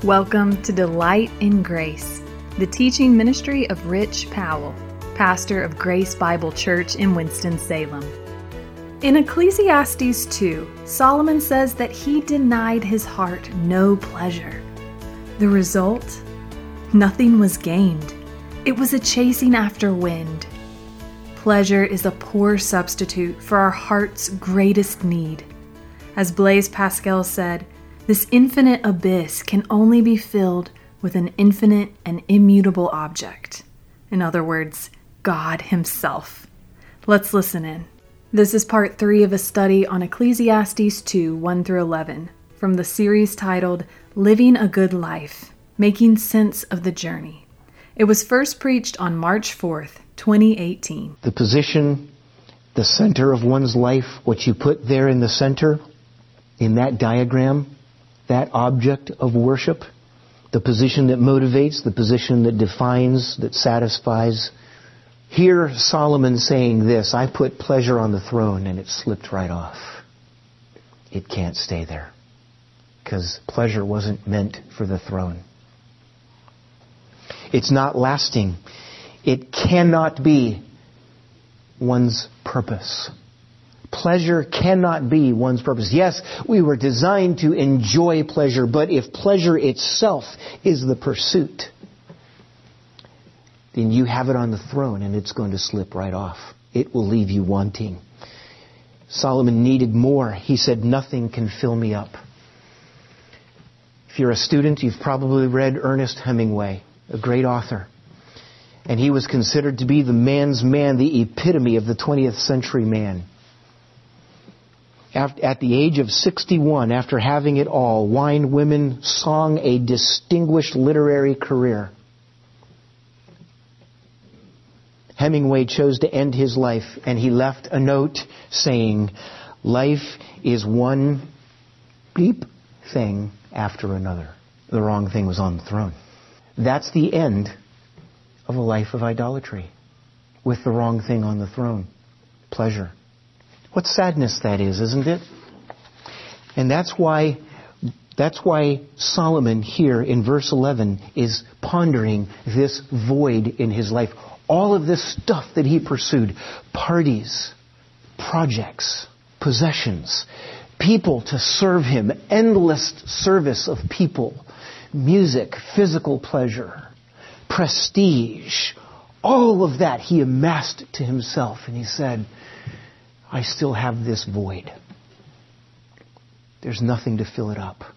Welcome to Delight in Grace, the teaching ministry of Rich Powell, pastor of Grace Bible Church in Winston-Salem. In Ecclesiastes 2, Solomon says that he denied his heart no pleasure. The result? Nothing was gained. It was a chasing after wind. Pleasure is a poor substitute for our heart's greatest need. As Blaise Pascal said, this infinite abyss can only be filled with an infinite and immutable object. In other words, God Himself. Let's listen in. This is part 3 of a study on Ecclesiastes 2, 1 through 11, from the series titled Living a Good Life, Making Sense of the Journey. It was first preached on March 4th, 2018. The position, the center of one's life, what you put there in the center, in that diagram, that object of worship, the position that motivates, the position that defines, that satisfies. Here Solomon saying this, I put pleasure on the throne and it slipped right off. It can't stay there because pleasure wasn't meant for the throne. It's not lasting. It cannot be one's purpose. Pleasure cannot be one's purpose. Yes, we were designed to enjoy pleasure, but if pleasure itself is the pursuit, then you have it on the throne and it's going to slip right off. It will leave you wanting. Solomon needed more. He said, nothing can fill me up. If you're a student, you've probably read Ernest Hemingway, a great author. And he was considered to be the man's man, the epitome of the 20th century man. At the age of 61, after having it all, wine, women, song, a distinguished literary career, Hemingway chose to end his life, and he left a note saying, life is one bleep thing after another. The wrong thing was on the throne. That's the end of a life of idolatry, with the wrong thing on the throne. Pleasure. What sadness that is, isn't it? And that's why Solomon here in verse 11 is pondering this void in his life. All of this stuff that he pursued, parties, projects, possessions, people to serve him, endless service of people, music, physical pleasure, prestige, all of that he amassed to himself. And he said, I still have this void. There's nothing to fill it up.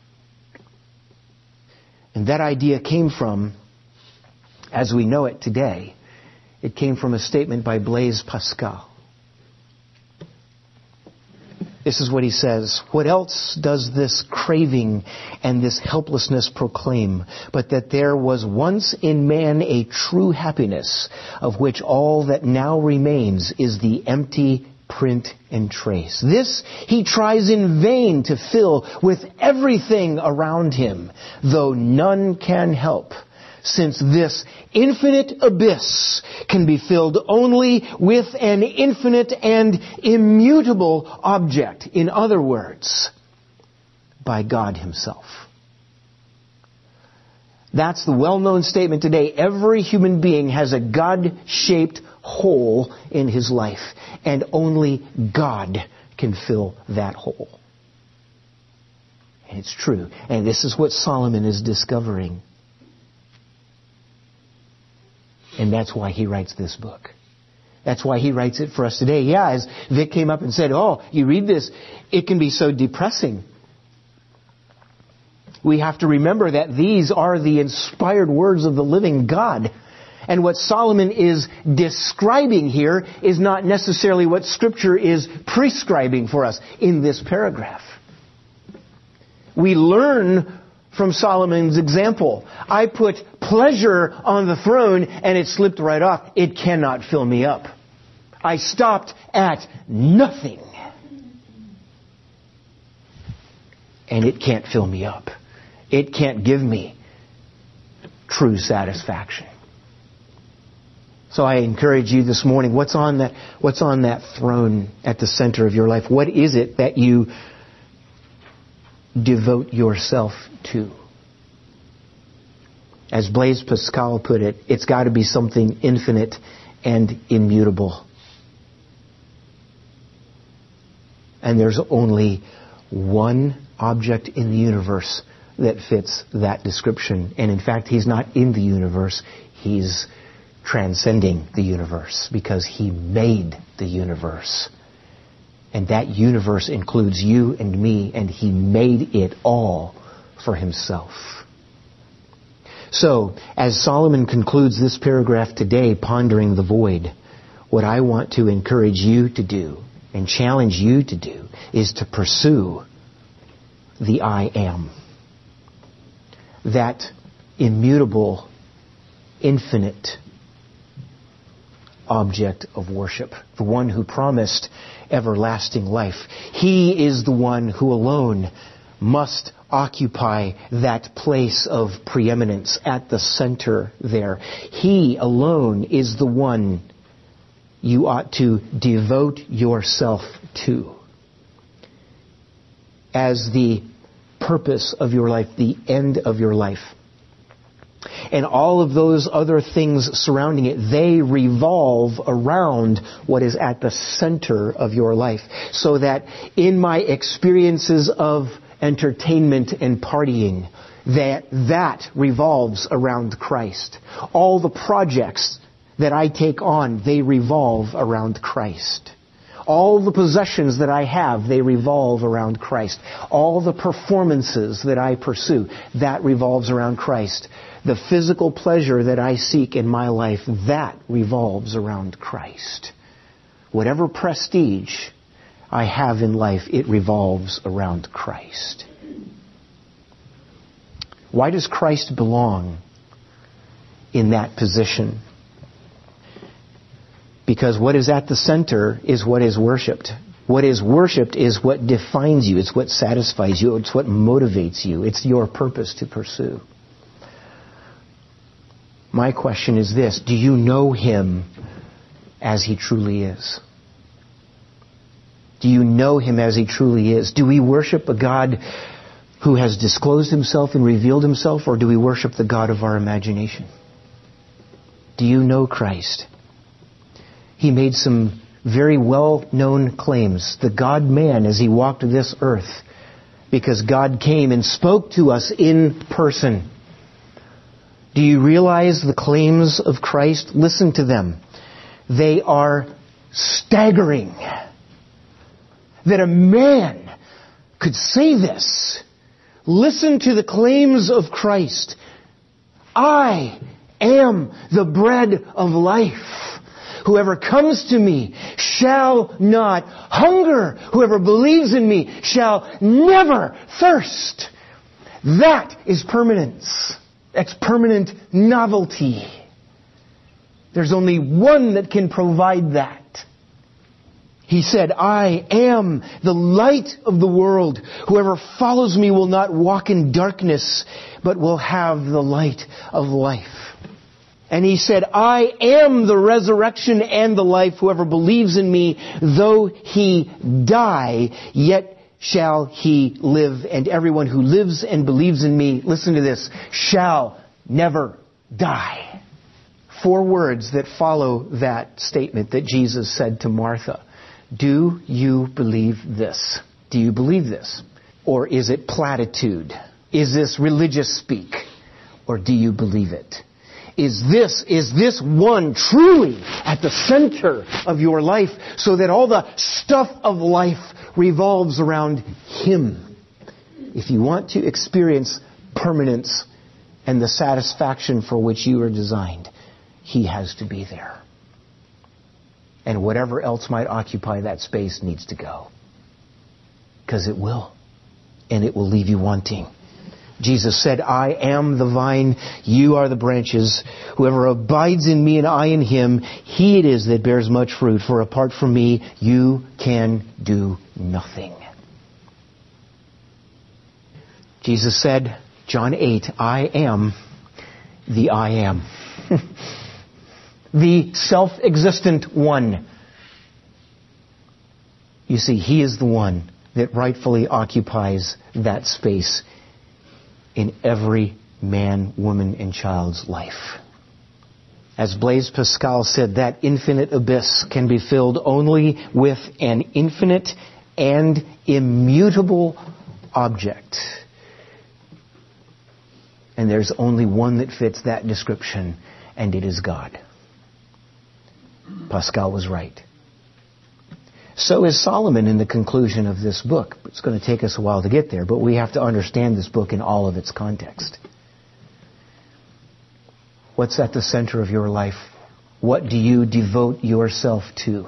And that idea came from, as we know it today, it came from a statement by Blaise Pascal. This is what he says. What else does this craving and this helplessness proclaim, but that there was once in man a true happiness, of which all that now remains is the empty print and trace. This he tries in vain to fill with everything around him, though none can help, since this infinite abyss can be filled only with an infinite and immutable object. In other words, by God Himself. That's the well-known statement today. Every human being has a God-shaped hole in his life, and only God can fill that hole. And it's true. And this is what Solomon is discovering. And that's why he writes this book. That's why he writes it for us today. Yeah, as Vic came up and said, oh, you read this, it can be so depressing. We have to remember that these are the inspired words of the living God. And what Solomon is describing here is not necessarily what Scripture is prescribing for us in this paragraph. We learn from Solomon's example. I put pleasure on the throne and it slipped right off. It cannot fill me up. I stopped at nothing. And it can't fill me up. It can't give me true satisfaction. So I encourage you this morning, what's on that throne at the center of your life? What is it that you devote yourself to? As Blaise Pascal put it, it's got to be something infinite and immutable. And there's only one object in the universe that fits that description. And in fact, He's not in the universe. He's transcending the universe because He made the universe. And that universe includes you and me, and He made it all for Himself. So, as Solomon concludes this paragraph today, pondering the void, what I want to encourage you to do and challenge you to do is to pursue the I am. That immutable, infinite object of worship. The one who promised everlasting life. He is the one who alone must occupy that place of preeminence at the center there. He alone is the one you ought to devote yourself to as the purpose of your life, the end of your life. And all of those other things surrounding it, they revolve around what is at the center of your life. So that in my experiences of entertainment and partying, that revolves around Christ. All the projects that I take on, they revolve around Christ. All the possessions that I have, they revolve around Christ. All the performances that I pursue, that revolves around Christ. The physical pleasure that I seek in my life, that revolves around Christ. Whatever prestige I have in life, it revolves around Christ. Why does Christ belong in that position? Because what is at the center is what is worshipped. What is worshipped is what defines you. It's what satisfies you. It's what motivates you. It's your purpose to pursue. My question is this: do you know Him as He truly is? Do you know Him as He truly is? Do we worship a God who has disclosed Himself and revealed Himself, or do we worship the God of our imagination? Do you know Christ? He made some very well-known claims. The God-man as He walked this earth, because God came and spoke to us in person. Do you realize the claims of Christ? Listen to them. They are staggering. That a man could say this. Listen to the claims of Christ. I am the bread of life. Whoever comes to me shall not hunger. Whoever believes in me shall never thirst. That is permanence. That's permanent novelty. There's only one that can provide that. He said, I am the light of the world. Whoever follows me will not walk in darkness, but will have the light of life. And He said, I am the resurrection and the life. Whoever believes in me, though he die, yet shall he live. And everyone who lives and believes in me, listen to this, shall never die. 4 words that follow that statement that Jesus said to Martha. Do you believe this? Do you believe this? Or is it platitude? Is this religious speak? Or do you believe it? Is this one truly at the center of your life, so that all the stuff of life revolves around Him? If you want to experience permanence and the satisfaction for which you are designed, He has to be there. And whatever else might occupy that space needs to go. Because it will. And it will leave you wanting. Jesus said, I am the vine, you are the branches. Whoever abides in me and I in him, he it is that bears much fruit. For apart from me, you can do nothing. Jesus said, John 8, I am the I am. The self-existent one. You see, He is the one that rightfully occupies that space in every man, woman, and child's life. As Blaise Pascal said, that infinite abyss can be filled only with an infinite and immutable object. And there's only one that fits that description, and it is God. Pascal was right. So is Solomon in the conclusion of this book. It's going to take us a while to get there, but we have to understand this book in all of its context. What's at the center of your life? What do you devote yourself to?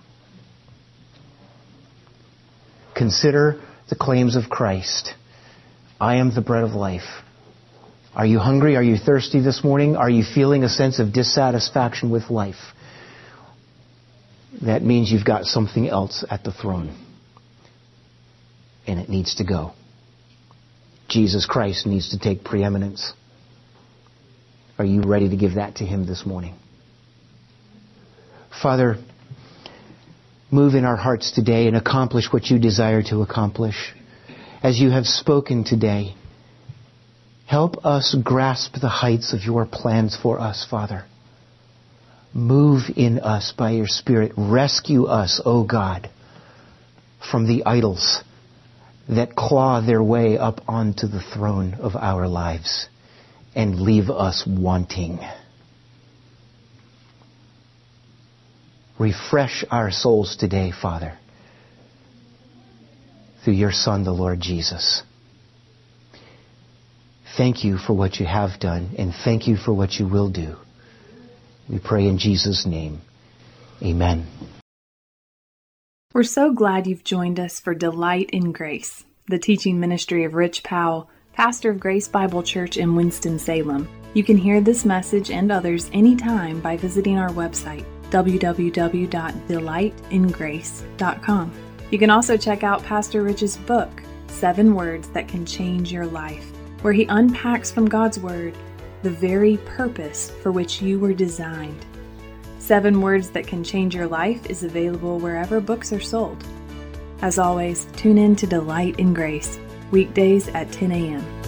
Consider the claims of Christ. I am the bread of life. Are you hungry? Are you thirsty this morning? Are you feeling a sense of dissatisfaction with life? That means you've got something else at the throne. And it needs to go. Jesus Christ needs to take preeminence. Are you ready to give that to Him this morning? Father, move in our hearts today and accomplish what you desire to accomplish. As you have spoken today, help us grasp the heights of your plans for us, Father. Move in us by your Spirit. Rescue us, O God, from the idols that claw their way up onto the throne of our lives and leave us wanting. Refresh our souls today, Father, through your Son, the Lord Jesus. Thank you for what you have done, and thank you for what you will do. We pray in Jesus' name. Amen. We're so glad you've joined us for Delight in Grace, the teaching ministry of Rich Powell, pastor of Grace Bible Church in Winston-Salem. You can hear this message and others anytime by visiting our website, www.delightingrace.com. You can also check out Pastor Rich's book, 7 Words That Can Change Your Life, where he unpacks from God's Word the very purpose for which you were designed. 7 Words That Can Change Your Life is available wherever books are sold. As always, tune in to Delight in Grace, weekdays at 10 a.m.